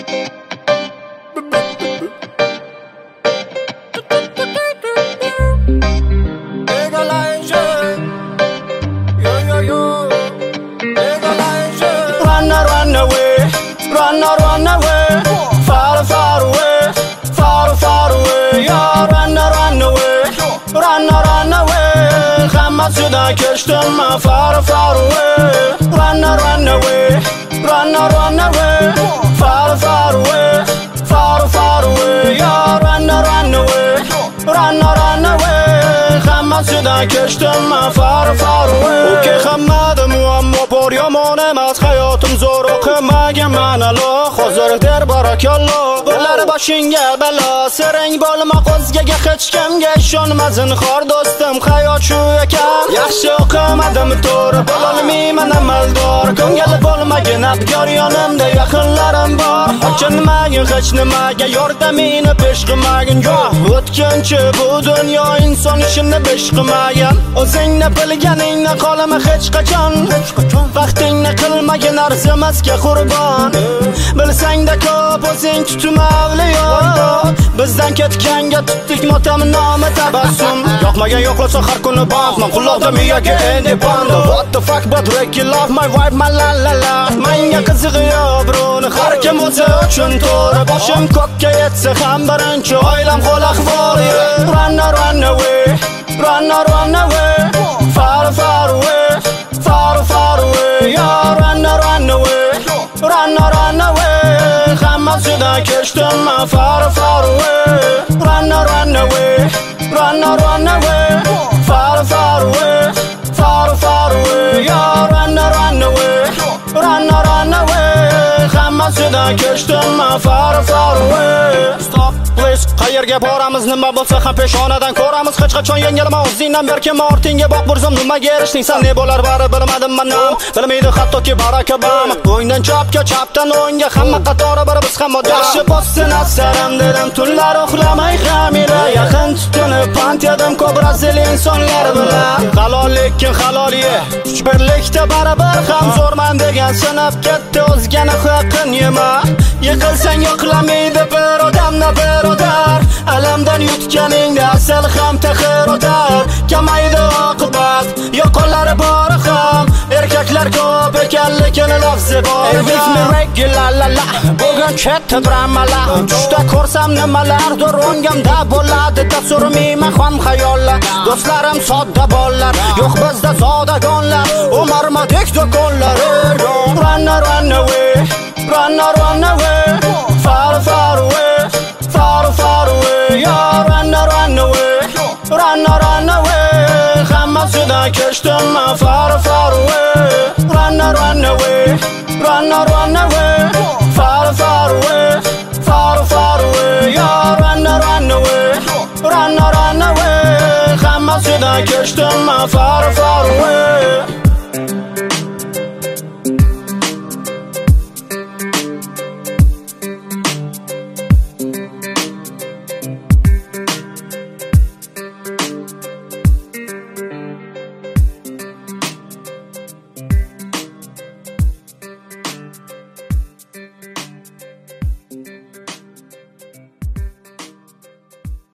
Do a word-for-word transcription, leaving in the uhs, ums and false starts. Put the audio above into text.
Run, run away, far, far away, far, far away. Yeah, run, run away, run, run away. Hammasida kechdim, far, far away. Run, run away, run, run away, far, far away, far, far away. Yeah, run, run away, run, run away. Hammasida kechdim, far, far away. Okay, hammadim muammo bor, yomon emas hayotim zo'r. O'qimagan ma'nalo, hozir der barakalloh. Bo'lar boshingga balo, sirang bo'lma qo'zgaga, hech kimga ishonma zinhor do'stim, hayot shu ekan. Yaxshi o'qimadim to'g'ri, bo'lolmayman amaldor. Ko'ngli bo'lmagin abgor, yonimda yaqinlarim bor. Achinmagin hech nimaga, yordamini pesh qilmagin. Yo'q, o'tkinchi bu dunyo, inson ishini besh qilmagan. O'zingni bilganingni qolma hech qachon. Vaqtingni qilmagin arzimasga qurbon. Bilsang-da ko'p o'zing tutma avliyo. Bizdan ketganga tutdik motam nomi tabassum. Yoqmagan yo'qlasa har kuni bandman, quloqda miyaga endi band. What the fuck but break you love my wife my la la la. Menga qizig'i yo'q bruni, har kim o'zi uchun to'g'ri. Boshim ko'kka yetsa ham birinchi oilam qo'l ahvol. Run run away, run run away, far far away, far far away. Yeah, run run away, run run away. Hammasida kechdim, far far away. Run run away, run run away, far far away, far far away. Yeah, run run away, run run away. Hammasida kechdim, far far away. Stop please, qayerga boramiz, nima bo'lsa ham peshonadan ko'ramiz. Hech qachon yengilma o'zingdan berkin, ortingga boq burzum, nimaga erishding sen, ne bo'lar bari bilmadim men. Bilmaydi hattoki Barack Obama. O'ngdan chapga, chapdan o'ngga, hamma qatori bir biz ham odam. Yaxshi bo'lsin asarim dedim, tunlar uxlamay g'amila. Yaqin tutunib pant yedim ko'p brazil insonlar bilan. Halollikkin haloliye, kuch birlikda barabar ham zo'rman degan sinib ketdi, o'zgani haqin yema. Yiqilsang yo'qlamaydi bir odamni birodar. Alamdan yutganingda asal ham taxir o'tar. Kamaydi oqibat, yo'qollari bor ham. Erkaklar ko'p ekan lekin lafzi bor. With me regular la la, bugun chetda bramala. Tushda ko'rsam nimalardir o'ngamda bo'ladi, deb so'ramayman ham xayollar. Do'stlarim sodda bollar, yo'q bizda zodagonlar. Umarmadik do'konlar. Run run away, run run away, far far away, far far away. Yeah, run run away, run run away. Hammasida kechdim, far far away. Run run away, run run away, far far away, far far away. Yeah, run run away, run run away. Hammasida kechdim, far far